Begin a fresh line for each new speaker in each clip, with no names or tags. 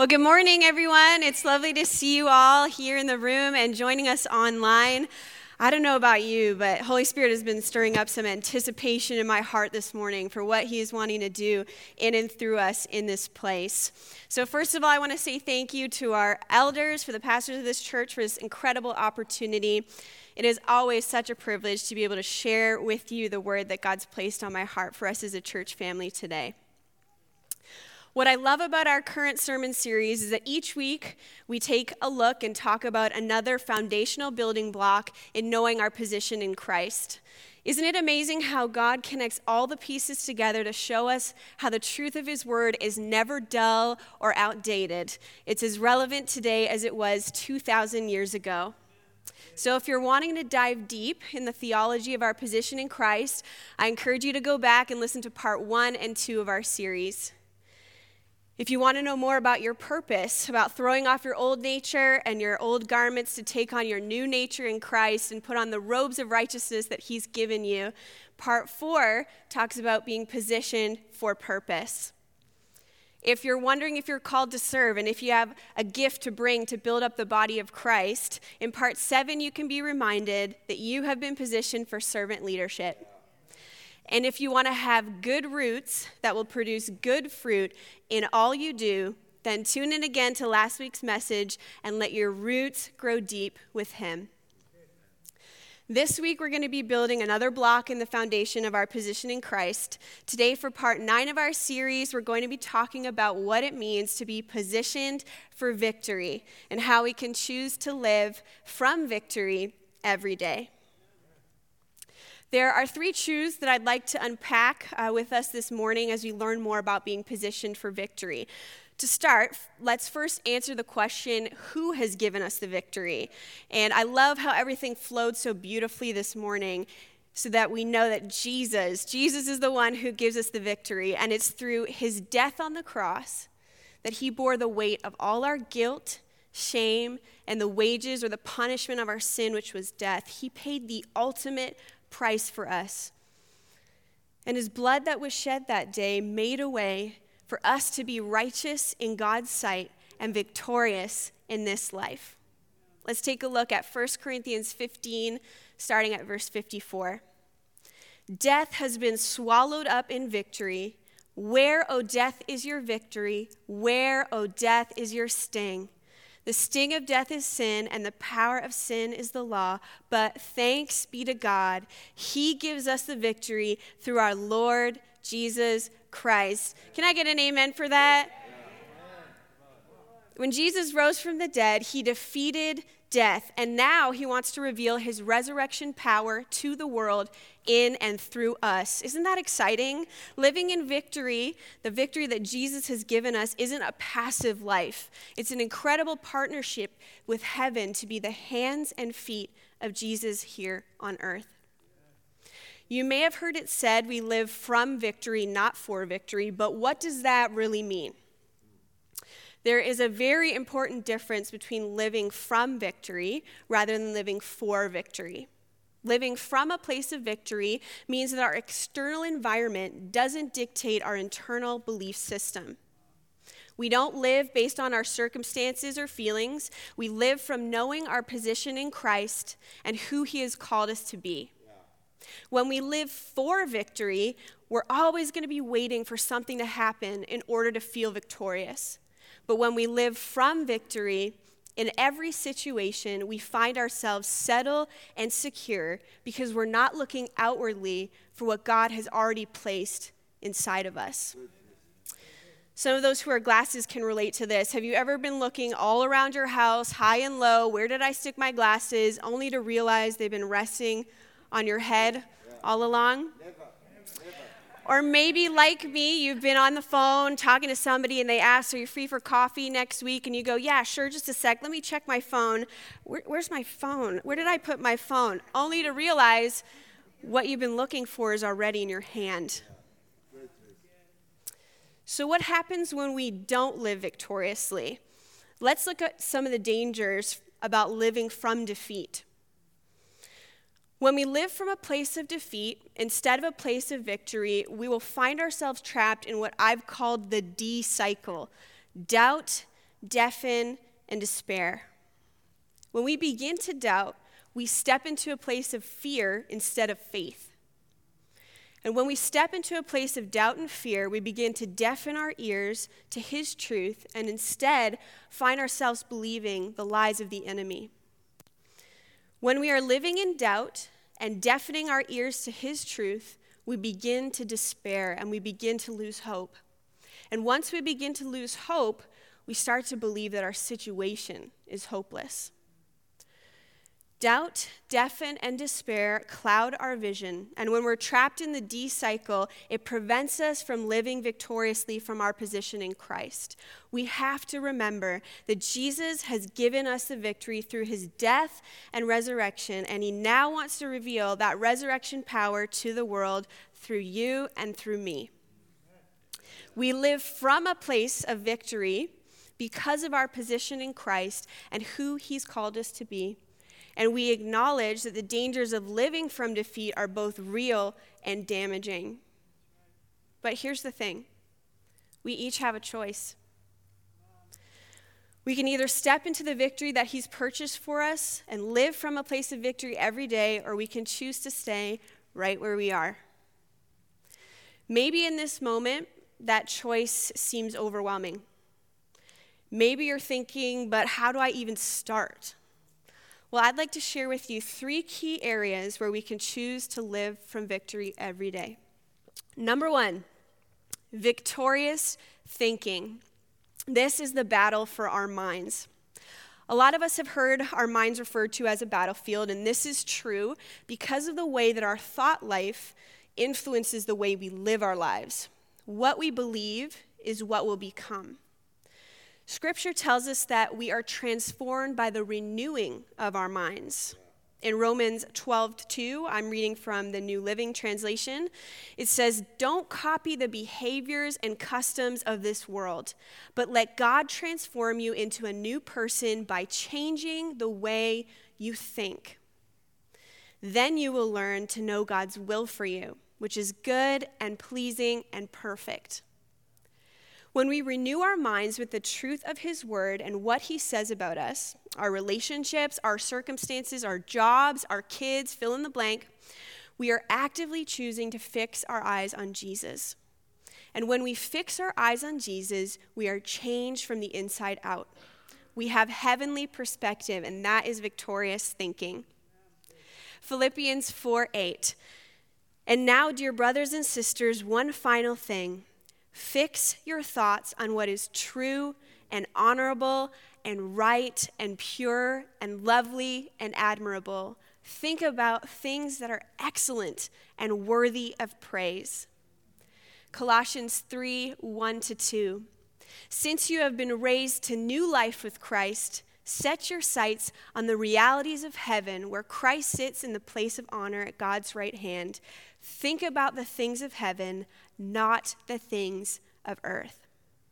Well, good morning, everyone. It's lovely to see you all here in the room and joining us online. I don't know about you, but Holy Spirit has been stirring up some anticipation in my heart this morning for what He is wanting to do in and through us in this place. So first of all, I want to say thank you to our elders, for the pastors of this church, for this incredible opportunity. It is always such a privilege to be able to share with you the word that God's placed on my heart for us as a church family today. What I love about our current sermon series is that each week we take a look and talk about another foundational building block in knowing our position in Christ. Isn't it amazing how God connects all the pieces together to show us how the truth of His word is never dull or outdated? It's as relevant today as it was 2,000 years ago. So if you're wanting to dive deep in the theology of our position in Christ, I encourage you to go back and listen to part 1 and 2 of our series. If you want to know more about your purpose, about throwing off your old nature and your old garments to take on your new nature in Christ and put on the robes of righteousness that He's given you, part 4 talks about being positioned for purpose. If you're wondering if you're called to serve and if you have a gift to bring to build up the body of Christ, in part 7 you can be reminded that you have been positioned for servant leadership. And if you want to have good roots that will produce good fruit in all you do, then tune in again to last week's message and let your roots grow deep with Him. This week, we're going to be building another block in the foundation of our position in Christ. Today, for part 9 of our series, we're going to be talking about what it means to be positioned for victory and how we can choose to live from victory every day. There are 3 truths that I'd like to unpack with us this morning as we learn more about being positioned for victory. To start, let's first answer the question, who has given us the victory? And I love how everything flowed so beautifully this morning so that we know that Jesus is the one who gives us the victory. And it's through His death on the cross that He bore the weight of all our guilt, shame, and the wages or the punishment of our sin, which was death. He paid the ultimate price for us. And His blood that was shed that day made a way for us to be righteous in God's sight and victorious in this life. Let's take a look at 1 Corinthians 15, starting at verse 54. Death has been swallowed up in victory. Where, O death, is your victory? Where, O death, is your sting? The sting of death is sin, and the power of sin is the law. But thanks be to God, He gives us the victory through our Lord Jesus Christ. Can I get an amen for that? When Jesus rose from the dead, He defeated death, and now He wants to reveal His resurrection power to the world in and through us. Isn't that exciting? Living in victory, the victory that Jesus has given us, isn't a passive life. It's an incredible partnership with heaven to be the hands and feet of Jesus here on earth. You may have heard it said we live from victory, not for victory, but what does that really mean? There is a very important difference between living from victory rather than living for victory. Living from a place of victory means that our external environment doesn't dictate our internal belief system. We don't live based on our circumstances or feelings. We live from knowing our position in Christ and who He has called us to be. When we live for victory, we're always going to be waiting for something to happen in order to feel victorious. But when we live from victory, in every situation, we find ourselves settled and secure because we're not looking outwardly for what God has already placed inside of us. Some of those who wear glasses can relate to this. Have you ever been looking all around your house, high and low, where did I stick my glasses, only to realize they've been resting on your head all along? Or maybe like me, you've been on the phone talking to somebody and they ask, are you free for coffee next week? And you go, yeah, sure, just a sec. Let me check my phone. Where's my phone? Where did I put my phone? Only to realize what you've been looking for is already in your hand. So what happens when we don't live victoriously? Let's look at some of the dangers about living from defeat. When we live from a place of defeat instead of a place of victory, we will find ourselves trapped in what I've called the D cycle: doubt, deafen, and despair. When we begin to doubt, we step into a place of fear instead of faith. And when we step into a place of doubt and fear, we begin to deafen our ears to his truth and instead find ourselves believing the lies of the enemy. When we are living in doubt and deafening our ears to his truth, we begin to despair and we begin to lose hope. And once we begin to lose hope, we start to believe that our situation is hopeless. Doubt, deafen, and despair cloud our vision, and when we're trapped in the D cycle, it prevents us from living victoriously from our position in Christ. We have to remember that Jesus has given us the victory through his death and resurrection, and he now wants to reveal that resurrection power to the world through you and through me. We live from a place of victory because of our position in Christ and who he's called us to be. And we acknowledge that the dangers of living from defeat are both real and damaging. But here's the thing. We each have a choice. We can either step into the victory that he's purchased for us and live from a place of victory every day, or we can choose to stay right where we are. Maybe in this moment, that choice seems overwhelming. Maybe you're thinking, but how do I even start? Well, I'd like to share with you 3 key areas where we can choose to live from victory every day. Number 1, victorious thinking. This is the battle for our minds. A lot of us have heard our minds referred to as a battlefield, and this is true because of the way that our thought life influences the way we live our lives. What we believe is what will become. Scripture tells us that we are transformed by the renewing of our minds. In Romans 12:2, I'm reading from the New Living Translation, it says, "Don't copy the behaviors and customs of this world, but let God transform you into a new person by changing the way you think. Then you will learn to know God's will for you, which is good and pleasing and perfect." When we renew our minds with the truth of his word and what he says about us, our relationships, our circumstances, our jobs, our kids, fill in the blank, we are actively choosing to fix our eyes on Jesus. And when we fix our eyes on Jesus, we are changed from the inside out. We have heavenly perspective, and that is victorious thinking. Philippians 4:8. "And now, dear brothers and sisters, one final thing. Fix your thoughts on what is true and honorable and right and pure and lovely and admirable. Think about things that are excellent and worthy of praise." Colossians 3:1-2. "Since you have been raised to new life with Christ, set your sights on the realities of heaven where Christ sits in the place of honor at God's right hand. Think about the things of heaven, not the things of earth."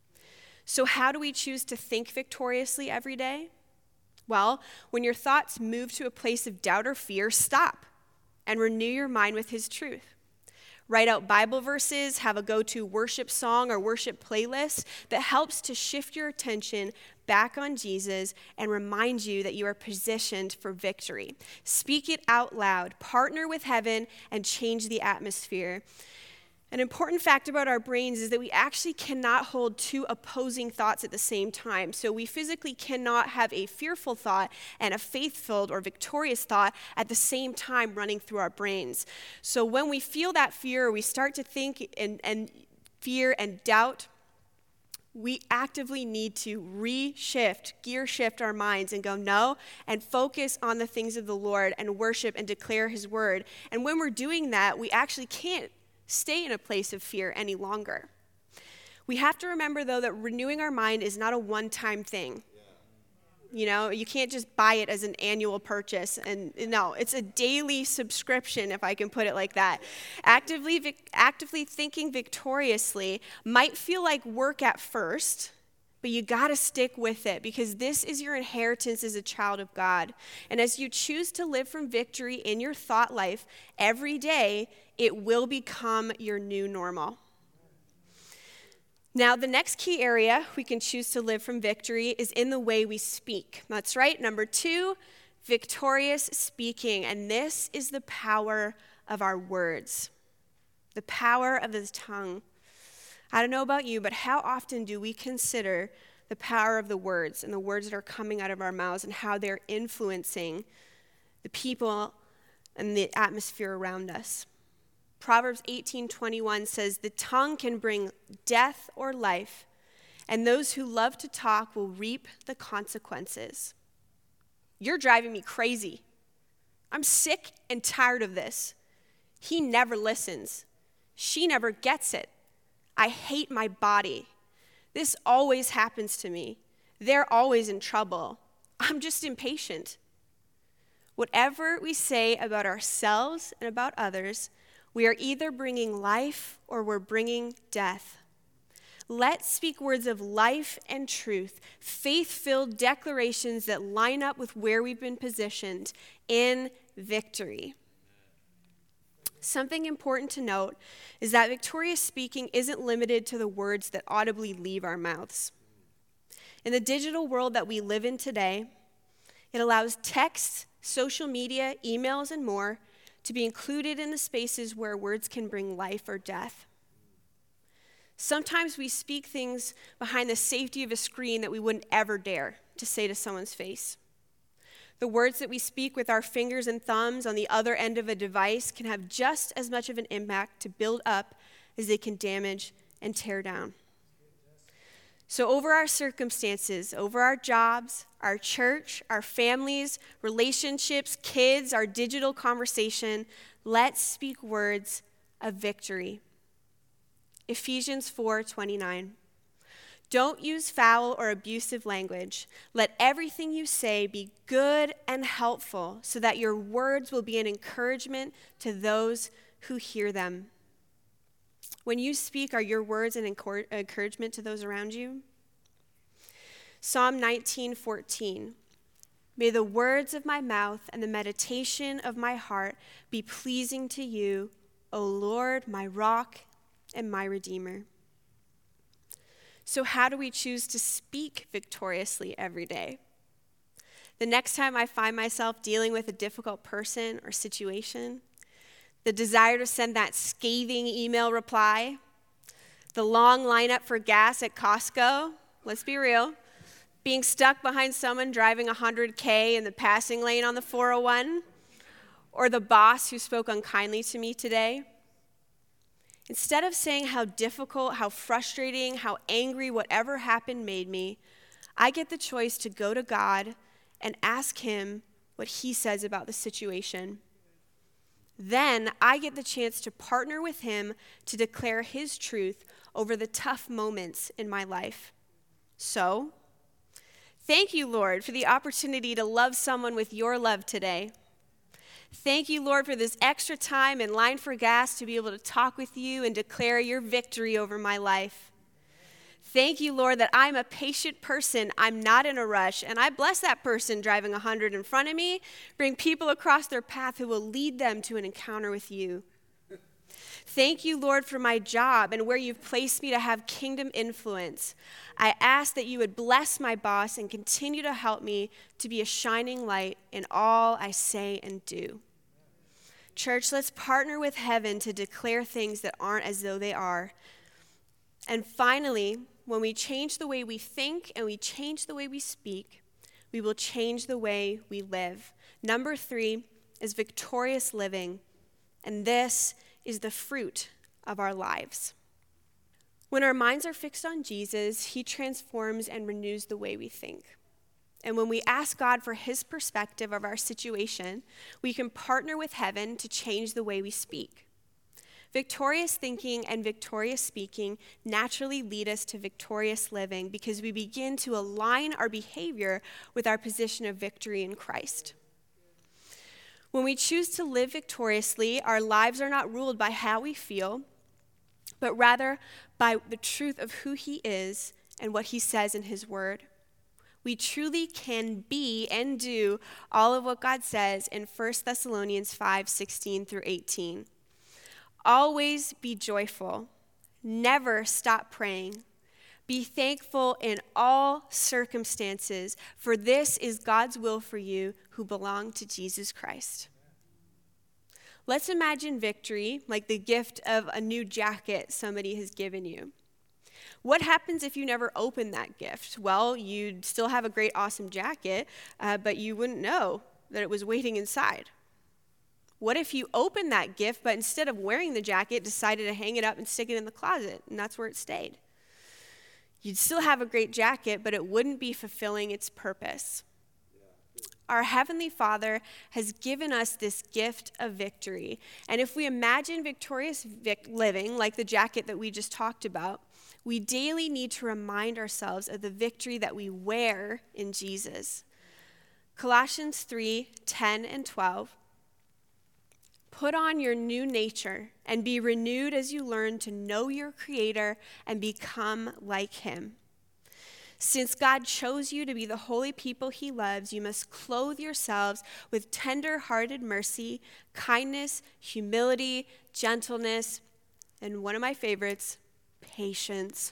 So how do we choose to think victoriously every day? Well, when your thoughts move to a place of doubt or fear, stop and renew your mind with his truth. Write out Bible verses, have a go-to worship song or worship playlist that helps to shift your attention back on Jesus and remind you that you are positioned for victory. Speak it out loud, partner with heaven, and change the atmosphere. An important fact about our brains is that we actually cannot hold 2 opposing thoughts at the same time. So we physically cannot have a fearful thought and a faith-filled or victorious thought at the same time running through our brains. So when we feel that fear, or we start to think and fear and doubt, we actively need to gear shift our minds and go no, and focus on the things of the Lord and worship and declare his word. And when we're doing that, we actually can't stay in a place of fear any longer. We have to remember, though, that renewing our mind is not a one-time thing. You know, you can't just buy it as an annual purchase. And no, it's a daily subscription, if I can put it like that. Actively thinking victoriously might feel like work at first, but you got to stick with it because this is your inheritance as a child of God. And as you choose to live from victory in your thought life every day, it will become your new normal. Now, the next key area we can choose to live from victory is in the way we speak. That's right. Number 2, victorious speaking. And this is the power of our words, the power of the tongue. I don't know about you, but how often do we consider the power of the words and the words that are coming out of our mouths and how they're influencing the people and the atmosphere around us? Proverbs 18:21 says, "The tongue can bring death or life, and those who love to talk will reap the consequences." You're driving me crazy. I'm sick and tired of this. He never listens. She never gets it. I hate my body. This always happens to me. They're always in trouble. I'm just impatient. Whatever we say about ourselves and about others, we are either bringing life or we're bringing death. Let's speak words of life and truth, faith-filled declarations that line up with where we've been positioned in victory. Something important to note is that victorious speaking isn't limited to the words that audibly leave our mouths. In the digital world that we live in today, it allows texts, social media, emails, and more to be included in the spaces where words can bring life or death. Sometimes we speak things behind the safety of a screen that we wouldn't ever dare to say to someone's face. The words that we speak with our fingers and thumbs on the other end of a device can have just as much of an impact to build up as they can damage and tear down. So over our circumstances, over our jobs, our church, our families, relationships, kids, our digital conversation, let's speak words of victory. Ephesians 4:29. Don't use foul or abusive language. Let everything you say be good and helpful so that your words will be an encouragement to those who hear them. When you speak, are your words an encouragement to those around you? Psalm 19:14. May the words of my mouth and the meditation of my heart be pleasing to you, O Lord, my rock and my redeemer. So how do we choose to speak victoriously every day? The next time I find myself dealing with a difficult person or situation, the desire to send that scathing email reply, the long lineup for gas at Costco, let's be real, being stuck behind someone driving 100K in the passing lane on the 401, or the boss who spoke unkindly to me today. Instead of saying how difficult, how frustrating, how angry whatever happened made me, I get the choice to go to God and ask him what he says about the situation. Then I get the chance to partner with him to declare his truth over the tough moments in my life. So, thank you, Lord, for the opportunity to love someone with your love today. Thank you, Lord, for this extra time in line for gas to be able to talk with you and declare your victory over my life. Thank you, Lord, that I'm a patient person. I'm not in a rush, and I bless that person driving 100 in front of me. Bring people across their path who will lead them to an encounter with you. Thank you, Lord, for my job and where you've placed me to have kingdom influence. I ask that you would bless my boss and continue to help me to be a shining light in all I say and do. Church, let's partner with heaven to declare things that aren't as though they are. And finally, when we change the way we think and we change the way we speak, we will change the way we live. Number 3 is victorious living, and this is the fruit of our lives. When our minds are fixed on Jesus, he transforms and renews the way we think. And when we ask God for his perspective of our situation, we can partner with heaven to change the way we speak. Victorious thinking and victorious speaking naturally lead us to victorious living because we begin to align our behavior with our position of victory in Christ. When we choose to live victoriously, our lives are not ruled by how we feel, but rather by the truth of who he is and what he says in his word. We truly can be and do all of what God says in 1 Thessalonians 5:16 through 18. Always be joyful. Never stop praying. Be thankful in all circumstances, for this is God's will for you who belong to Jesus Christ. Let's imagine victory like the gift of a new jacket somebody has given you. What happens if you never open that gift? Well, you'd still have a great, awesome jacket, but you wouldn't know that it was waiting inside. What if you opened that gift, but instead of wearing the jacket, decided to hang it up and stick it in the closet, and that's where it stayed? You'd still have a great jacket, but it wouldn't be fulfilling its purpose. Our Heavenly Father has given us this gift of victory. And if we imagine victorious living, like the jacket that we just talked about, we daily need to remind ourselves of the victory that we wear in Jesus. Colossians 3:10 and 12. Put on your new nature and be renewed as you learn to know your Creator and become like Him. Since God chose you to be the holy people He loves, you must clothe yourselves with tender-hearted mercy, kindness, humility, gentleness, and one of my favorites, patience.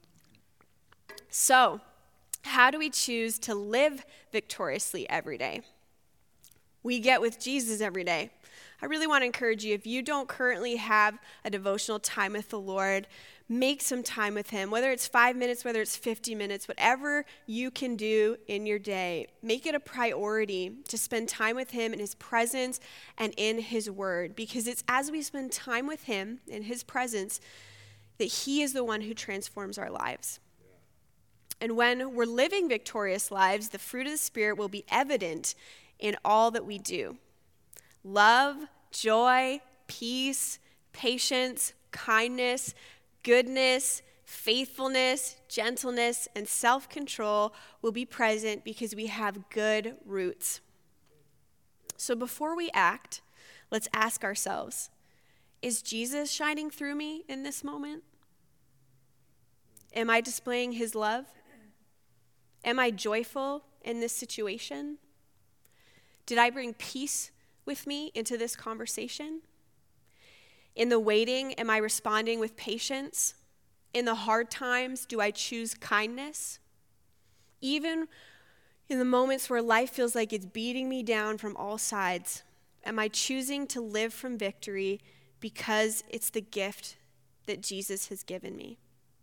So, how do we choose to live victoriously every day? We get with Jesus every day. I really want to encourage you, if you don't currently have a devotional time with the Lord, make some time with Him, whether it's 5 minutes, whether it's 50 minutes, whatever you can do in your day. Make it a priority to spend time with Him in His presence and in His Word, because it's as we spend time with Him in His presence that He is the one who transforms our lives. And when we're living victorious lives, the fruit of the Spirit will be evident in all that we do. Love, joy, peace, patience, kindness, goodness, faithfulness, gentleness, and self-control will be present because we have good roots. So before we act, let's ask ourselves, is Jesus shining through me in this moment? Am I displaying His love? Am I joyful in this situation? Did I bring peace with me into this conversation? In the waiting, am I responding with patience? In the hard times, do I choose kindness? Even in the moments where life feels like it's beating me down from all sides, am I choosing to live from victory because it's the gift that Jesus has given me?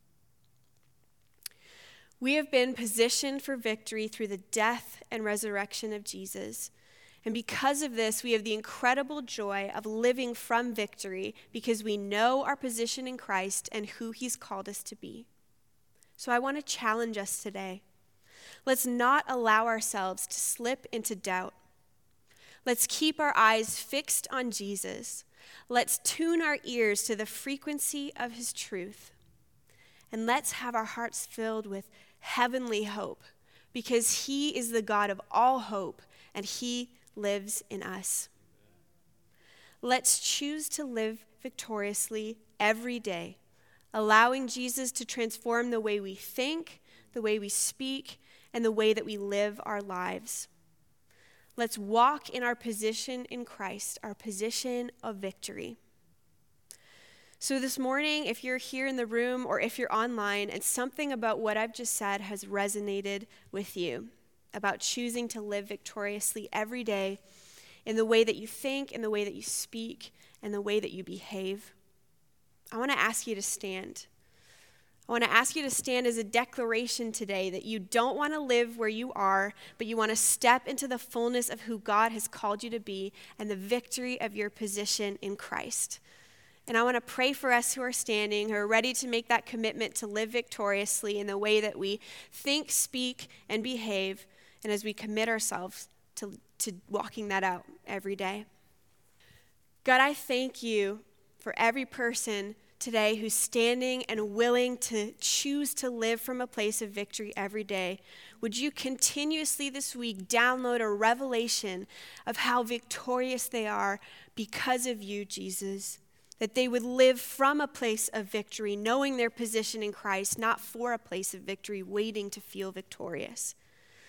We have been positioned for victory through the death and resurrection of Jesus. And because of this, we have the incredible joy of living from victory because we know our position in Christ and who He's called us to be. So I want to challenge us today. Let's not allow ourselves to slip into doubt. Let's keep our eyes fixed on Jesus. Let's tune our ears to the frequency of His truth. And let's have our hearts filled with heavenly hope because He is the God of all hope and He lives in us. Let's choose to live victoriously every day, allowing Jesus to transform the way we think, the way we speak, and the way that we live our lives. Let's walk in our position in Christ, our position of victory. So this morning, if you're here in the room or if you're online and something about what I've just said has resonated with you, about choosing to live victoriously every day in the way that you think, in the way that you speak, and the way that you behave, I want to ask you to stand. I want to ask you to stand as a declaration today that you don't want to live where you are, but you want to step into the fullness of who God has called you to be and the victory of your position in Christ. And I want to pray for us who are standing, who are ready to make that commitment to live victoriously in the way that we think, speak, and behave, and as we commit ourselves to walking that out every day. God, I thank you for every person today who's standing and willing to choose to live from a place of victory every day. Would you continuously this week download a revelation of how victorious they are because of you, Jesus? That they would live from a place of victory, knowing their position in Christ, not for a place of victory, waiting to feel victorious.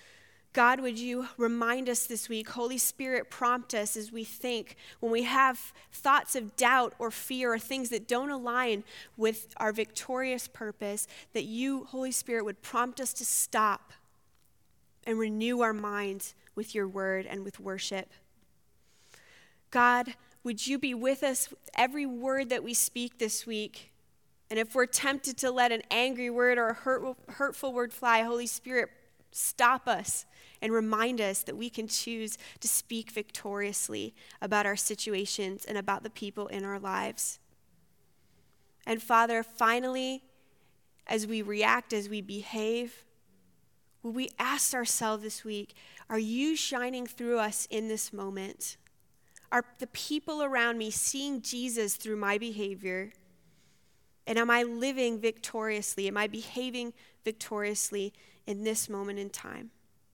God, would you remind us this week? Holy Spirit, prompt us as we think. When we have thoughts of doubt or fear or things that don't align with our victorious purpose, that you, Holy Spirit, would prompt us to stop and renew our minds with your word and with worship. God, would you be with us with every word that we speak this week? And if we're tempted to let an angry word or a hurtful word fly, Holy Spirit, stop us and remind us that we can choose to speak victoriously about our situations and about the people in our lives. And Father, finally, as we react, as we behave, will we ask ourselves this week, are you shining through us in this moment? Are the people around me seeing Jesus through my behavior? And am I living victoriously? Am I behaving victoriously in this moment in time?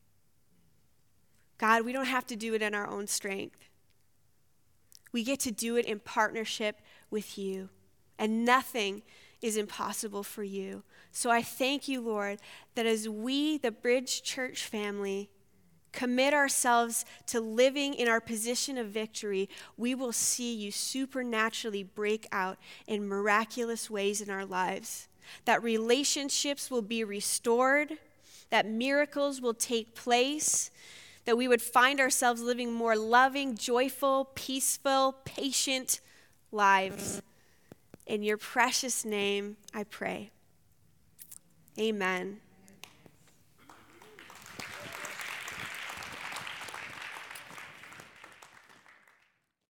God, we don't have to do it in our own strength. We get to do it in partnership with you. And nothing is impossible for you. So I thank you, Lord, that as we, the Bridge Church family, commit ourselves to living in our position of victory, we will see you supernaturally break out in miraculous ways in our lives. That relationships will be restored, that miracles will take place, that we would find ourselves living more loving, joyful, peaceful, patient lives. In your precious name, I pray. Amen.